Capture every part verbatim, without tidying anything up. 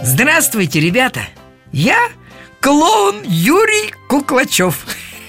Здравствуйте, ребята! Я клоун Юрий Куклачев.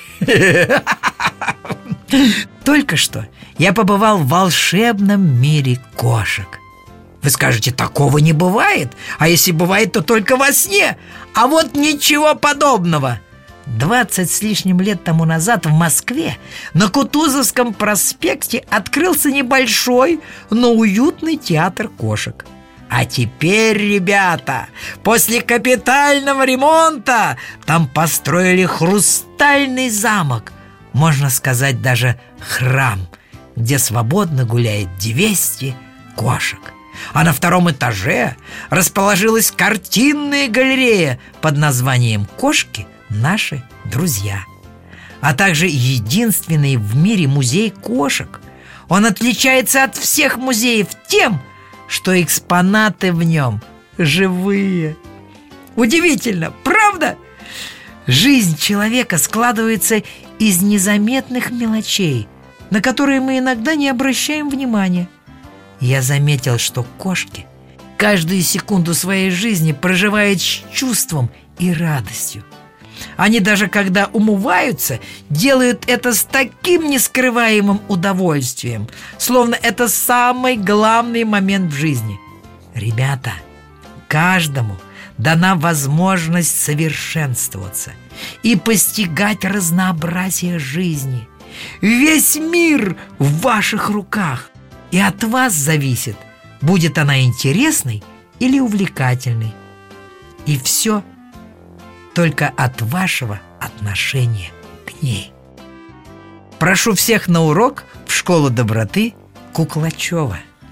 Только что я побывал в волшебном мире кошек. Вы скажете, такого не бывает. А если бывает, то только во сне. А вот ничего подобного. Двадцать с лишним лет тому назад в Москве на Кутузовском проспекте открылся небольшой, но уютный театр кошек. А теперь, ребята, после капитального ремонта там построили хрустальный замок, можно сказать, даже храм, где свободно гуляет двести кошек. А на втором этаже расположилась картинная галерея под названием «Кошки – наши друзья», а также единственный в мире музей кошек. Он отличается от всех музеев тем, что экспонаты в нем живые. Удивительно, правда? Жизнь человека складывается из незаметных мелочей, на которые мы иногда не обращаем внимания. Я заметил, что кошки каждую секунду своей жизни проживают с чувством и радостью. Они даже когда умываются, делают это с таким нескрываемым удовольствием, словно это самый главный момент в жизни. Ребята, каждому дана возможность совершенствоваться и постигать разнообразие жизни. Весь мир в ваших руках, и от вас зависит, будет она интересной или увлекательной. И все только от вашего отношения к ней. Прошу всех на урок в школу доброты Куклачева.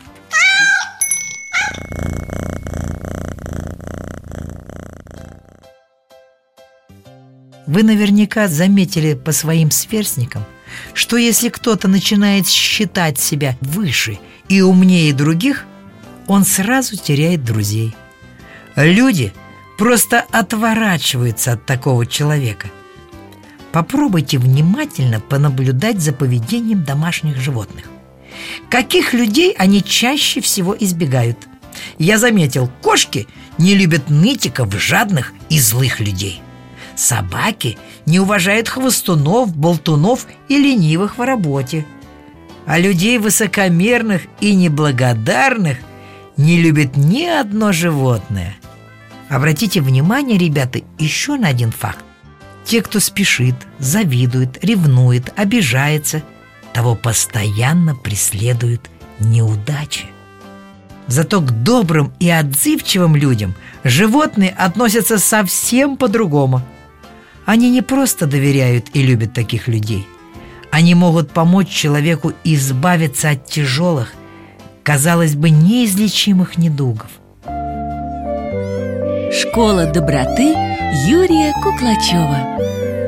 Вы наверняка заметили по своим сверстникам, что если кто-то начинает считать себя выше и умнее других, он сразу теряет друзей. Люди просто отворачиваются от такого человека. Попробуйте внимательно понаблюдать за поведением домашних животных. Каких людей они чаще всего избегают? Я заметил, кошки не любят нытиков, жадных и злых людей. Собаки не уважают хвостунов, болтунов и ленивых в работе. А людей высокомерных и неблагодарных не любит ни одно животное. Обратите внимание, ребята, еще на один факт. Те, кто спешит, завидует, ревнует, обижается, того постоянно преследуют неудачи. Зато к добрым и отзывчивым людям животные относятся совсем по-другому. Они не просто доверяют и любят таких людей. Они могут помочь человеку избавиться от тяжелых, казалось бы, неизлечимых недугов. Школа доброты Юрия Куклачева.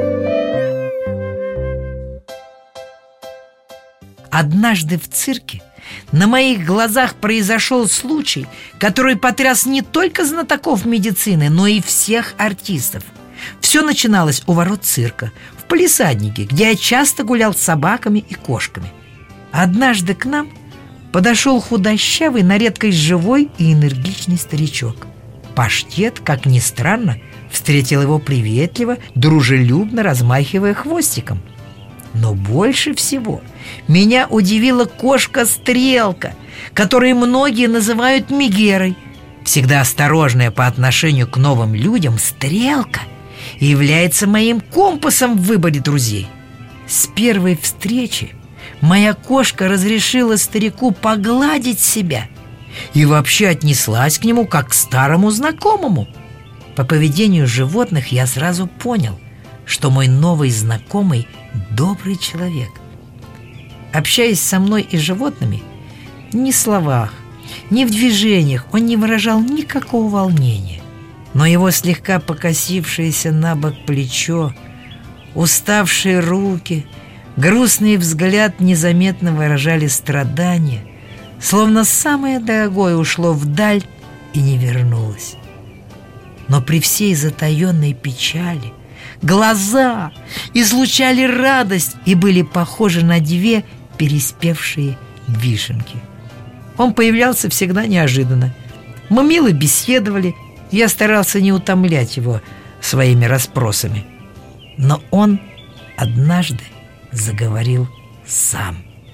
Однажды в цирке на моих глазах произошел случай, который потряс не только знатоков медицины, но и всех артистов. Все начиналось у ворот цирка, в палисаднике, где я часто гулял с собаками и кошками. Однажды к нам подошел худощавый, на редкость живой и энергичный старичок. Паштет, как ни странно, встретил его приветливо, дружелюбно размахивая хвостиком. Но больше всего меня удивила кошка-стрелка, которую многие называют Мегерой. Всегда осторожная по отношению к новым людям, стрелка является моим компасом в выборе друзей. С первой встречи моя кошка разрешила старику погладить себя и вообще отнеслась к нему как к старому знакомому. По поведению животных я сразу понял, что мой новый знакомый – добрый человек. Общаясь со мной и животными, ни в словах, ни в движениях он не выражал никакого волнения. Но его слегка покосившееся на бок плечо, уставшие руки, грустный взгляд незаметно выражали страдания, словно самое дорогое ушло вдаль и не вернулось. Но при всей затаенной печали глаза излучали радость и были похожи на две переспевшие вишенки. Он появлялся всегда неожиданно. Мы мило беседовали Я старался не утомлять его своими расспросами, но он однажды заговорил сам.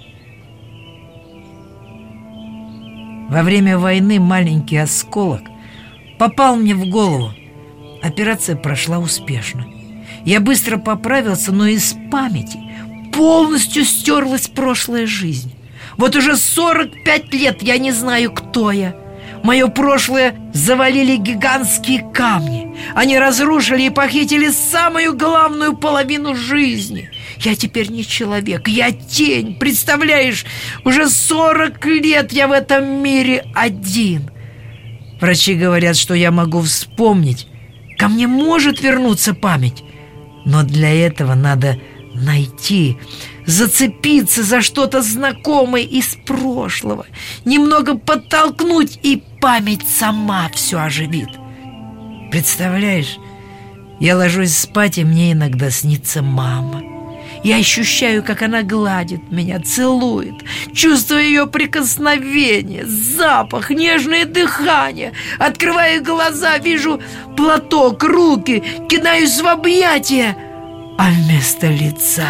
Во время войны маленький осколок попал мне в голову. Операция прошла успешно. Я быстро поправился, но из памяти полностью стерлась прошлая жизнь. Вот уже сорок пять лет я не знаю, кто я. Мое прошлое завалили гигантские камни. Они разрушили и похитили самую главную половину жизни. Я теперь не человек, я тень. Представляешь, уже сорок лет я в этом мире один. Врачи говорят, что я могу вспомнить. Ко мне может вернуться память. Но для этого надо найти, зацепиться за что-то знакомое из прошлого, немного подтолкнуть, и память сама все оживит. Представляешь, я ложусь спать, и мне иногда снится мама. Я ощущаю, как она гладит меня, целует, чувствую ее прикосновение, запах, нежное дыхание. Открываю глаза, вижу платок, руки, кидаюсь в объятия, а вместо лица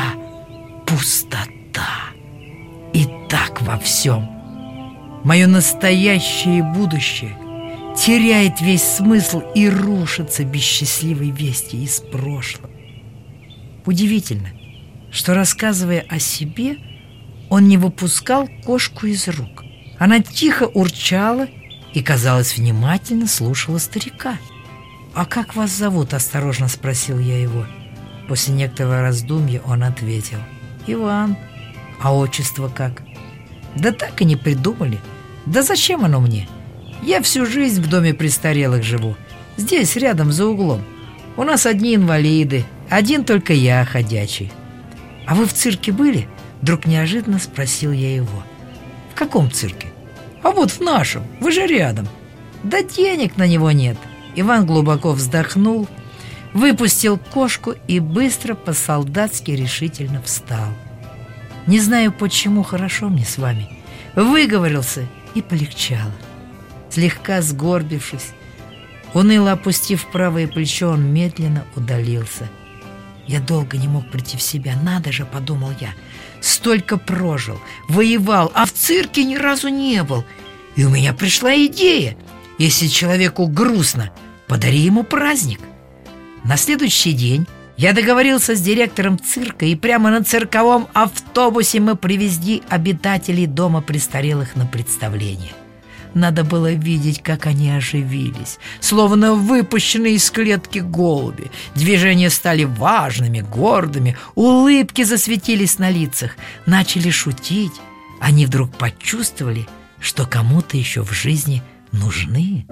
пустота. И так во всем. Мое настоящее и будущее теряет весь смысл и рушится без счастливой вести из прошлого. Удивительно, что, рассказывая о себе, он не выпускал кошку из рук. Она тихо урчала и, казалось, внимательно слушала старика. «А как вас зовут?» – осторожно спросил я его. После некоторого раздумья он ответил: «Иван». «А отчество как?» «Да так и не придумали. Да зачем оно мне? Я всю жизнь в доме престарелых живу. Здесь, рядом, за углом. У нас одни инвалиды, один только я ходячий». «А вы в цирке были?» Вдруг неожиданно спросил я его. «В каком цирке?» «А вот в нашем, вы же рядом». «Да денег на него нет». Иван глубоко вздохнул, выпустил кошку и быстро по-солдатски решительно встал. «Не знаю, почему хорошо мне с вами». Выговорился и полегчало. Слегка сгорбившись, уныло опустив правое плечо, он медленно удалился. Я долго не мог прийти в себя. Надо же, подумал я, столько прожил, воевал, а в цирке ни разу не был. И у меня пришла идея: если человеку грустно, подари ему праздник. На следующий день я договорился с директором цирка, и прямо на цирковом автобусе мы привезли обитателей дома престарелых на представление. Надо было видеть, как они оживились, словно выпущенные из клетки голуби. Движения стали важными, гордыми, улыбки засветились на лицах, начали шутить. Они вдруг почувствовали, что кому-то еще в жизни нужны.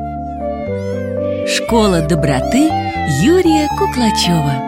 Школа доброты Юрия Куклачева.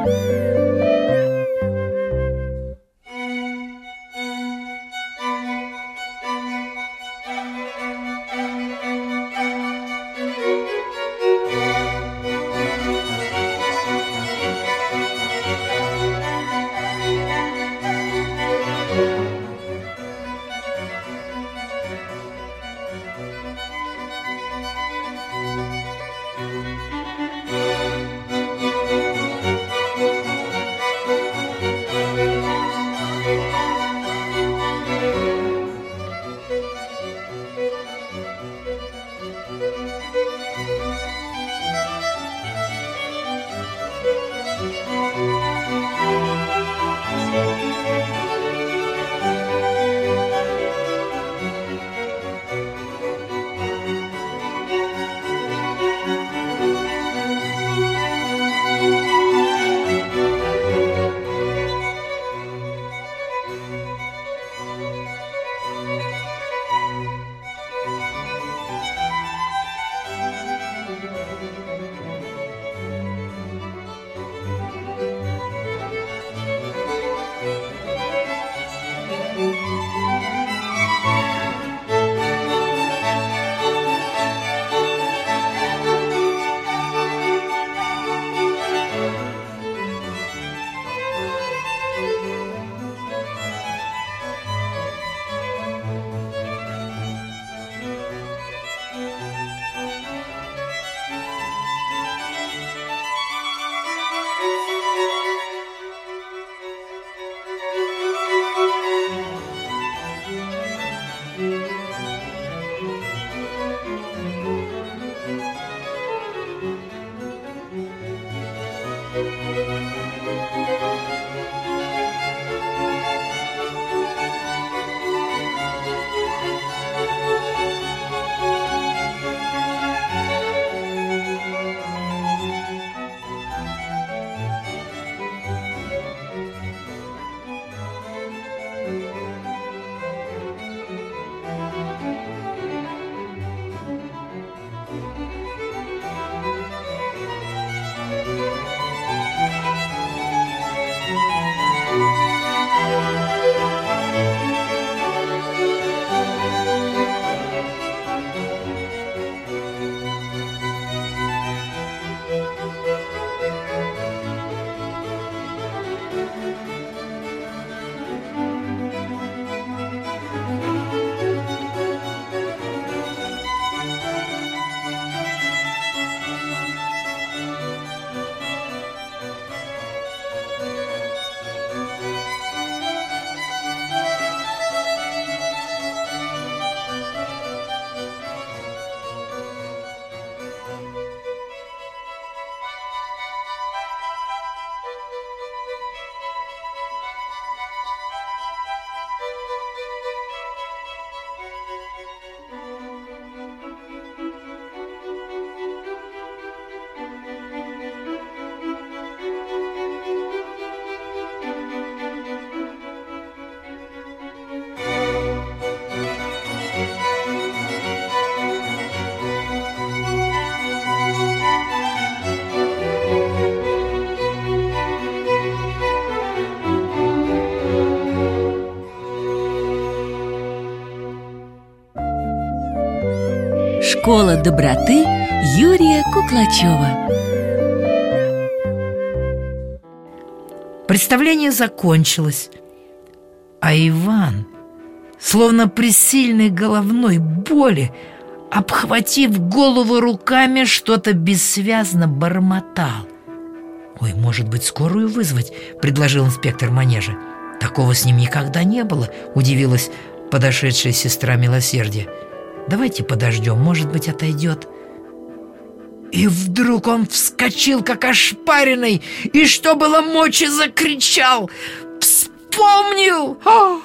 Школа доброты Юрия Куклачева. Представление закончилось, а Иван, словно при сильной головной боли, обхватив голову руками, что-то бессвязно бормотал. «Ой, может быть, скорую вызвать?» – предложил инспектор манежа. «Такого с ним никогда не было», – удивилась подошедшая сестра милосердия. «Давайте подождем, может быть, отойдет». И вдруг он вскочил, как ошпаренный, и что было мочи закричал: «Вспомнил! О,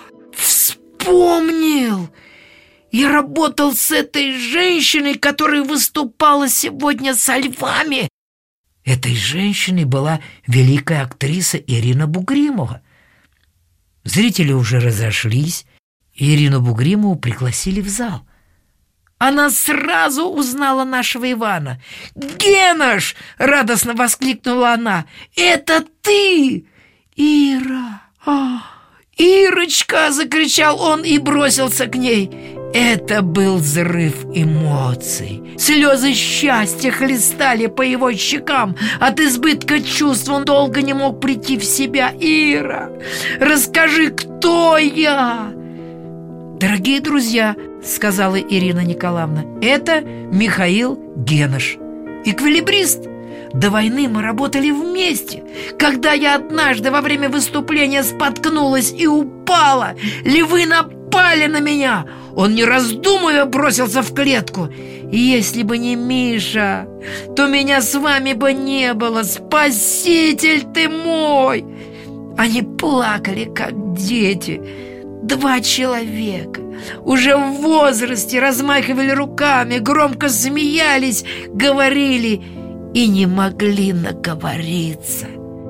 вспомнил! Я работал с этой женщиной, которая выступала сегодня со львами!» Этой женщиной была великая актриса Ирина Бугримова. Зрители уже разошлись, и Ирину Бугримову пригласили в зал. Она сразу узнала нашего Ивана. «Генош!» — радостно воскликнула она. «Это ты!» «Ира! А, Ирочка!» — закричал он и бросился к ней. Это был взрыв эмоций. Слезы счастья хлестали по его щекам. От избытка чувств он долго не мог прийти в себя. «Ира, расскажи, кто я?» «Дорогие друзья», — сказала Ирина Николаевна, — «это Михаил Генош, эквилибрист. До войны мы работали вместе. Когда я однажды во время выступления споткнулась и упала, львы напали на меня. Он, не раздумывая, бросился в клетку. И если бы не Миша, то меня с вами бы не было. Спаситель ты мой!» Они плакали, как дети. Два человека уже в возрасте размахивали руками, громко смеялись, говорили и не могли наговориться.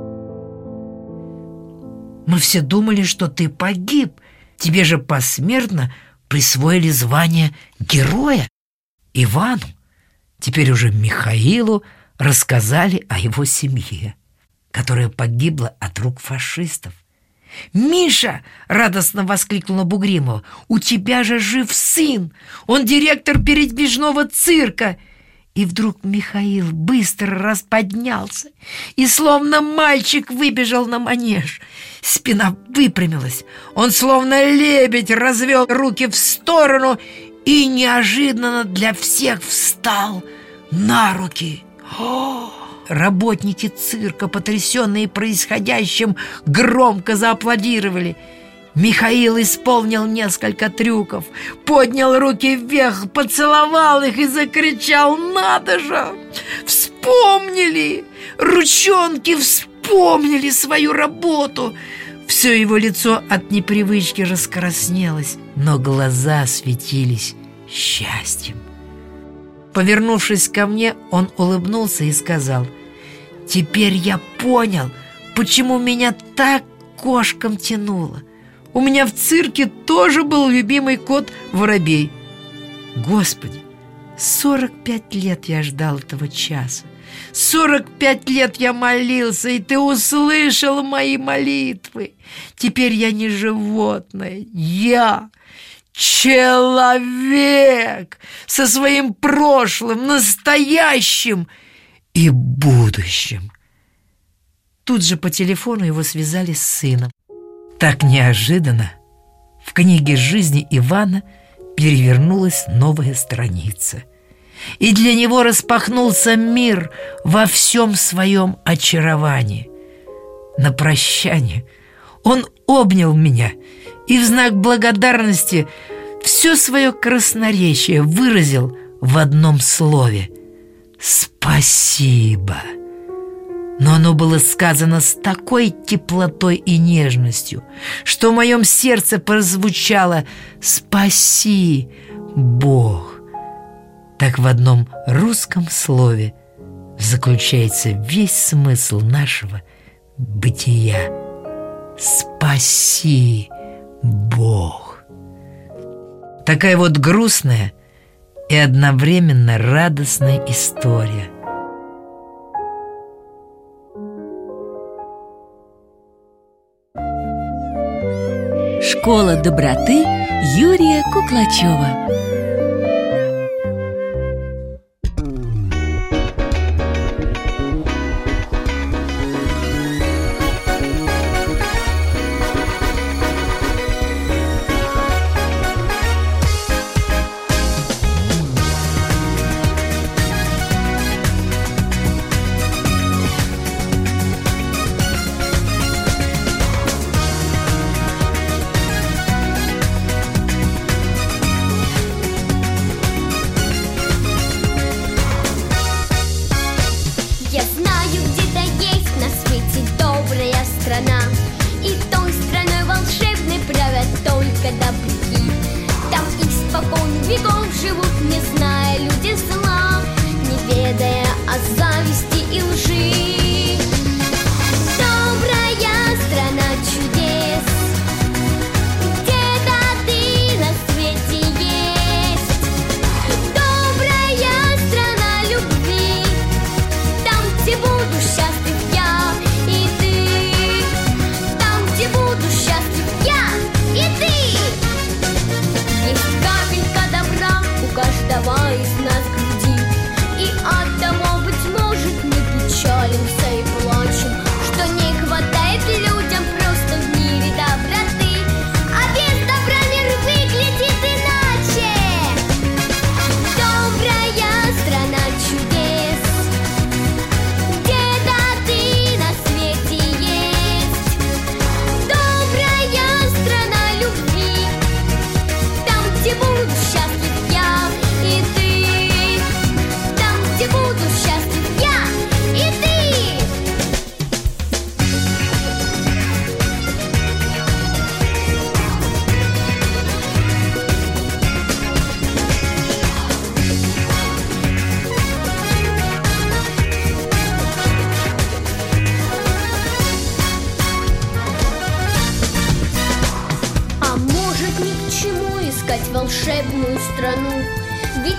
«Мы все думали, что ты погиб. Тебе же посмертно присвоили звание героя. Ивану, теперь уже Михаилу, рассказали о его семье, которая погибла от рук фашистов. «Миша!» — радостно воскликнула Бугримова. «У тебя же жив сын! Он директор передвижного цирка!» И вдруг Михаил быстро расподнялся и, словно мальчик, выбежал на манеж. Спина выпрямилась. Он, словно лебедь, развел руки в сторону и неожиданно для всех встал на руки. О! Работники цирка, потрясенные происходящим, громко зааплодировали. Михаил исполнил несколько трюков, поднял руки вверх, поцеловал их и закричал: «Надо же! Вспомнили! Ручонки вспомнили свою работу!» Все его лицо от непривычки раскраснелось, но глаза светились счастьем. Повернувшись ко мне, он улыбнулся и сказал: «Теперь я понял, почему меня так кошкам тянуло. У меня в цирке тоже был любимый кот Воробей». Господи, сорок пять лет я ждал этого часа. Сорок пять лет я молился, и ты услышал мои молитвы. Теперь я не животное, я человек со своим прошлым, настоящим и будущим. Тут же по телефону его связали с сыном. Так неожиданно в книге жизни Ивана перевернулась новая страница, и для него распахнулся мир во всем своем очаровании. На прощание он обнял меня и в знак благодарности все свое красноречие выразил в одном слове: «Спасибо». Но оно было сказано с такой теплотой и нежностью, что в моем сердце прозвучало: «Спаси, Бог». Так в одном русском слове заключается весь смысл нашего бытия. Спаси, Бог. Такая вот грустная и одновременно радостная история. Школа доброты Юрия Куклачева.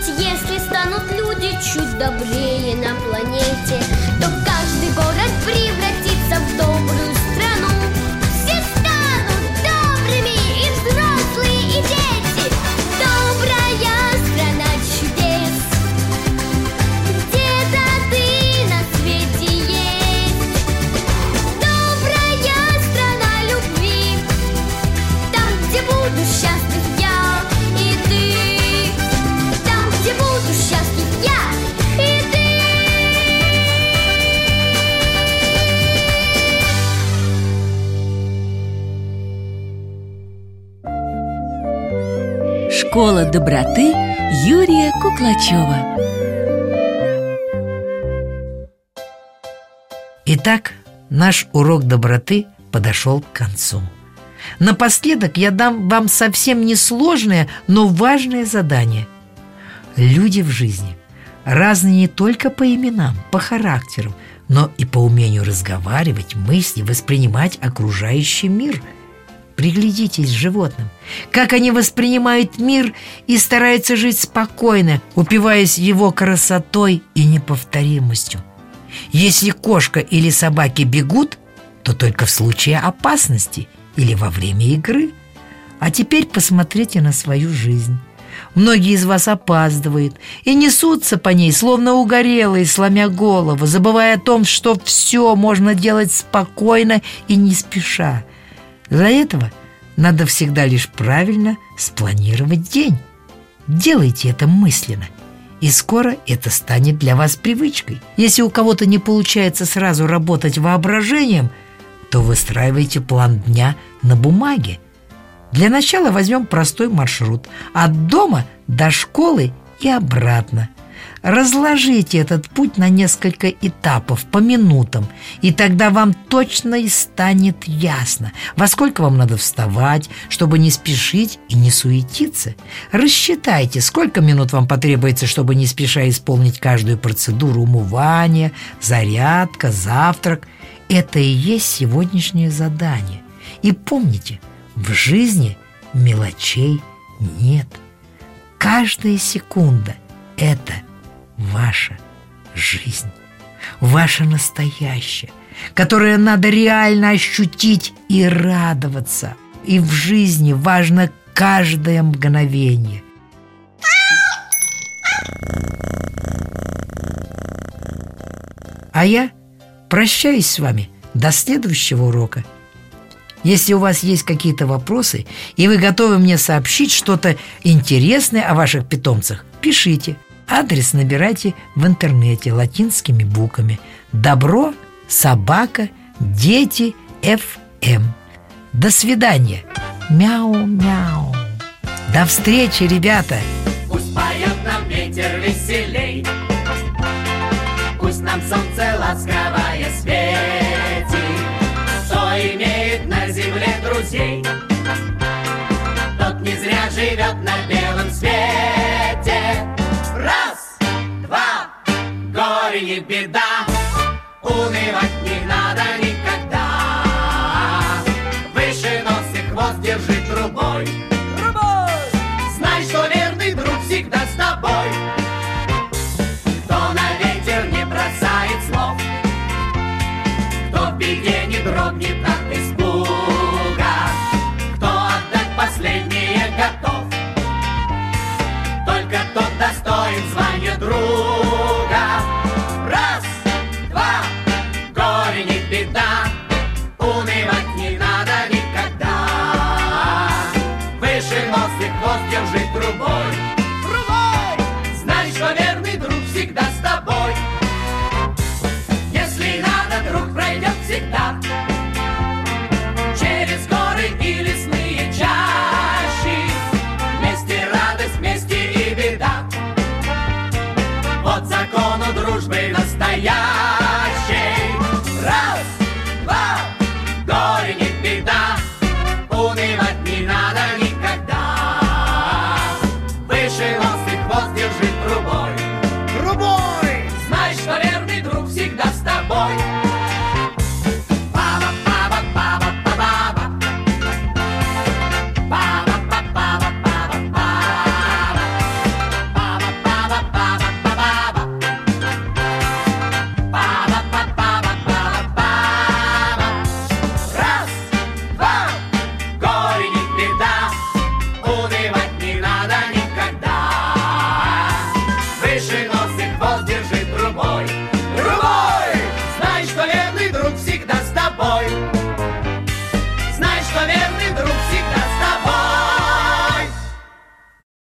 Ведь если станут люди чуть добрее на планете, то каждый город превратится в добрую страну. Все станут добрыми, и взрослые, и дети. Добрая страна чудес. Где-то ты на свете есть. Добрая страна любви. Там, где буду счастлив я и ты. Там, где буду счастлив я и ты. Школа доброты Юрия Куклачева. Итак, наш урок доброты подошел к концу. Напоследок я дам вам совсем несложное, но важное задание. Люди в жизни разные не только по именам, по характеру, но и по умению разговаривать, мысли, воспринимать окружающий мир. Приглядитесь к животным, как они воспринимают мир и стараются жить спокойно, упиваясь его красотой и неповторимостью. Если кошка или собаки бегут, то только в случае опасности или во время игры. А теперь посмотрите на свою жизнь. Многие из вас опаздывают и несутся по ней, словно угорелые, сломя голову, забывая о том, что все можно делать спокойно и не спеша. Для этого надо всегда лишь правильно спланировать день. Делайте это мысленно, и скоро это станет для вас привычкой. Если у кого-то не получается сразу работать воображением, то выстраивайте план дня на бумаге. Для начала возьмем простой маршрут от дома до школы и обратно. Разложите этот путь на несколько этапов по минутам, и тогда вам точно и станет ясно, во сколько вам надо вставать, чтобы не спешить и не суетиться. Рассчитайте, сколько минут вам потребуется, чтобы не спеша исполнить каждую процедуру умывания, зарядка, завтрак. Это и есть сегодняшнее задание. И помните, в жизни мелочей нет. Каждая секунда – это ваша жизнь, ваше настоящее, которое надо реально ощутить и радоваться. И в жизни важно каждое мгновение. А я прощаюсь с вами до следующего урока. Если у вас есть какие-то вопросы, и вы готовы мне сообщить что-то интересное о ваших питомцах, пишите. Адрес набирайте в интернете латинскими буквами: добро собака дети эф эм. До свидания. Мяу-мяу. До встречи, ребята. Пусть поет нам ветер веселей, пусть нам солнце ласковое светит. Кто имеет на земле друзей, тот не зря живет на белом свете. Раз, два, горе не беда, унывать не надо никогда. Выше нос и хвост держи трубой, трубой. Знай, что верный друг всегда с тобой. Кто на ветер не бросает слов, кто в беде не дрогнет от испуга, кто отдать последнее готов, только тот достоин звания друга. Раз, два, горе не беда, унывать не надо никогда. Выше нос и хвост держи трубой, трубой. Знай, что верный друг всегда с тобой. Если надо, друг пройдет всегда через горы и лесные чащи. Вместе радость, вместе и беда. Вот закону дружбы настоящей. Раз, два, горе не беда, унывать не надо никогда. Выше нос и хвост держи трубой, трубой. Знай, что верный друг всегда с тобой.